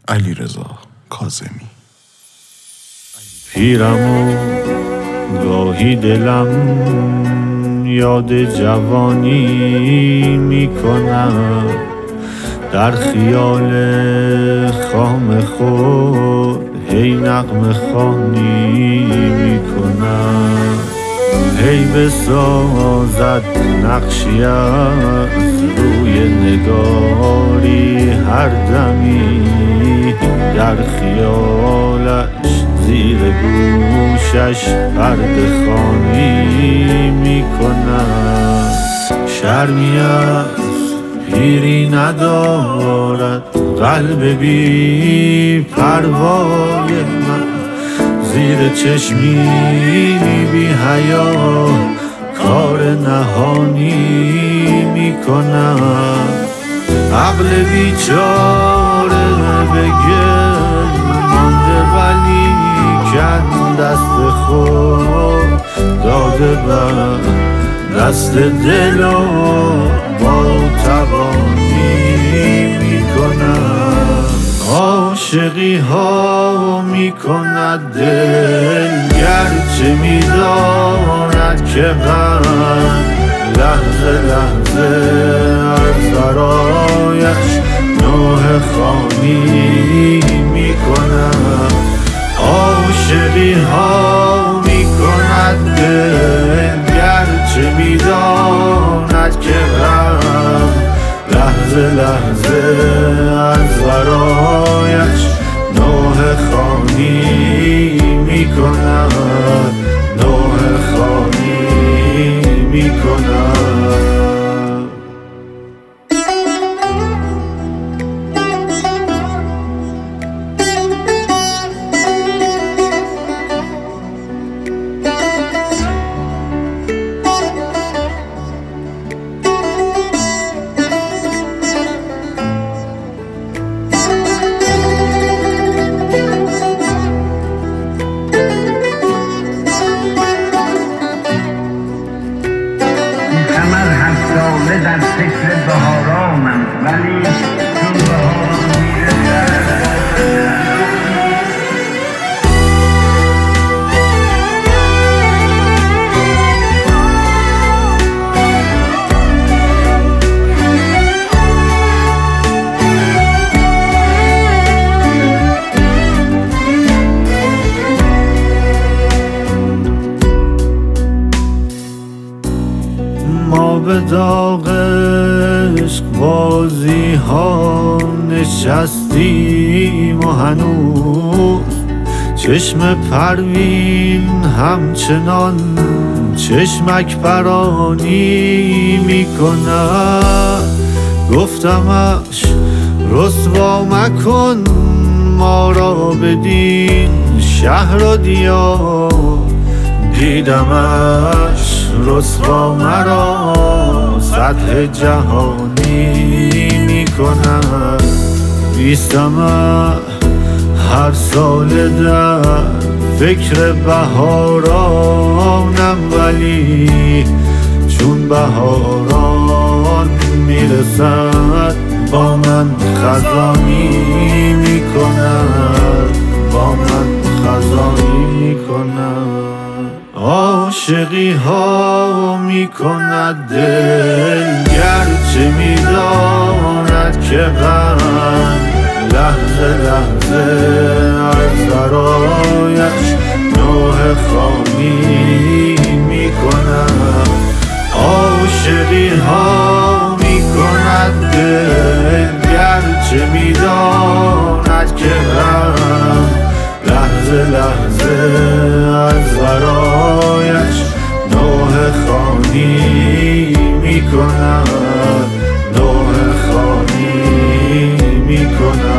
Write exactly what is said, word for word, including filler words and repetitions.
علیرضا کاظمی. پیرم و گاهی دلم یاد جوانی میکنم، در خیال خام خود هی نغمه خوانی میکنم، هی بسازد نقشی از روی نگاری هر دمی، در خیالش زیر گوشش پرده خوانی میکنم. شرمی از پیری ندارد قلب بی پروای من، زیر چشمی بی حیا کار نهانی میکنم. عقل بیچاره به گل مانده ولی کن دست خود داده بر دست دل و با توانی میکنم. عاشقی ها میکند دل گرچه میداند که غم لحظه لحظه از برایش نوح خوانی میکنم. عاشقی ها میکند دل گرچه میداند که غم لحظه لحظه از برایش نوح خوانی میکنم، نوح خوانی میکنم. در فکر بهارانم ولی چون بهاران میرسد ما به داغ عشق بازی ها نشستیم و هنوز چشم پروین همچنان چشمک پرانی میکند. گفتمش رسوا مکن ما را بدین شهر و دیار، دیدمش رسوا مرا سطح جهانی میکند. بیستم هر سال در فکر بهارانم ولی چون بهاران میرسد با من خزانی میکند، با من خزانی میکند. عاشقی ها میکند دل گرچه میداند که غم لحظه لحظه از برایش نوح خوانی میکند. عاشقی ها میکند دل گرچه میداند که غم لحظه لحظه از برایش نوح خوانی میکند، نوح خوانی میکند.